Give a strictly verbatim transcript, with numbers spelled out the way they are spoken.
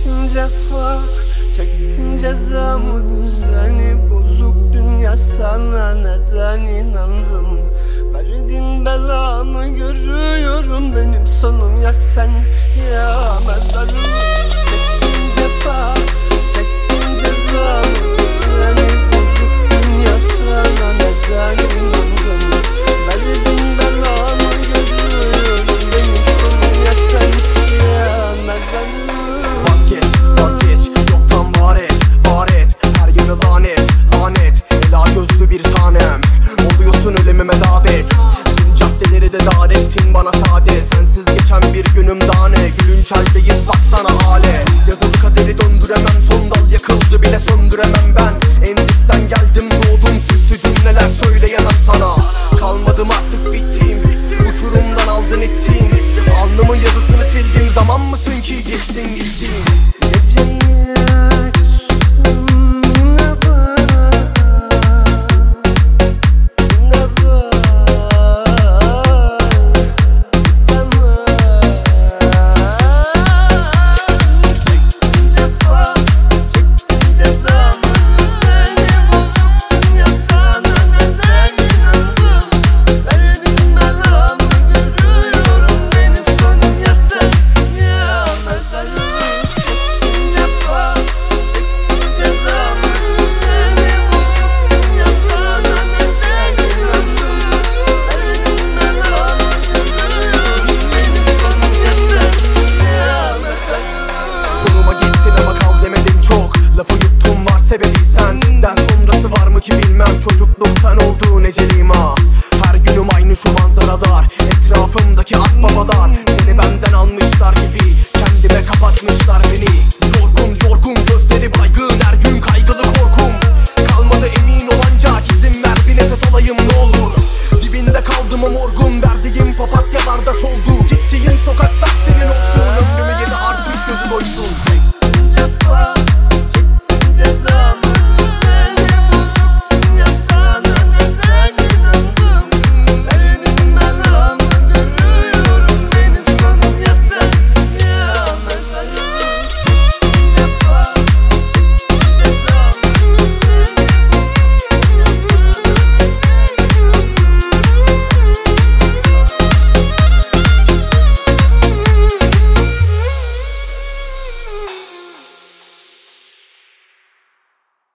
Çektin cefa, çektin cezamı, düzeni bozuk dünya, sana neden inandım? Verdin belamı, görüyorum benim sonum ya sen ya mezarım. Çektin cefa, çektin cezamı, düzeni bozuk dünya, sana neden inandım? Verdin belamı, görüyorum benim sonum ya sen ya mezarım. Vazgeç, vazgeç, yoktan var et, var et. Her yanı lanet, lanet. Ela gözlü bir tanem, oluyorsun ölümüme davet. Tüm caddeleri de dar ettin bana sade. Sensiz geçen bir günüm daha ne? Gülünç haldeyiz baksana hale. Yazılı kaderi döndüremem, son dal yakıldı bile söndüremem ben. En dipten geldim doğdum, süslü cümleler söyleyemem sana. Kalmadım artık, bittim, uçurumdan aldın ettin. Alnımın yazısını sildiğim zaman mısın ki geçtin gittin? Geceye küstüm yine var, yine var, yine var. Çektin cefa, çektin cezamı, düzeni bozuk dünya, sana neden inandım? Verdin belamı, görüyorum benim sonum ya sen ya mezarım. Çektin cefa, çektin cezamı, düzeni bozuk dünya, sana neden inandım? Verdin belamı, görüyorum benim sonum ya sen ya mezarım. Sonuma gittin ama kal demedin çok. Lafı yuttum var sebebi senden sonrası var mı ki bilmem. Çocukluktan olduğun ecelim ha. Her günüm aynı şu manzaralar, etrafımdaki akbabalar. Seni benden almışlar gibi, kendime kapatmışlar beni. Yorgun yorgun gözleri baygın, her gün kaygılı korkum. Kalmadı emin olancak, izin ver bir nefes alayım ne olur. Dibinde kaldım o morgun, verdiğim papatyalarda soldu. Gittiğin sokaklar senin olsun, ömrümü yedi artık gözü doysun.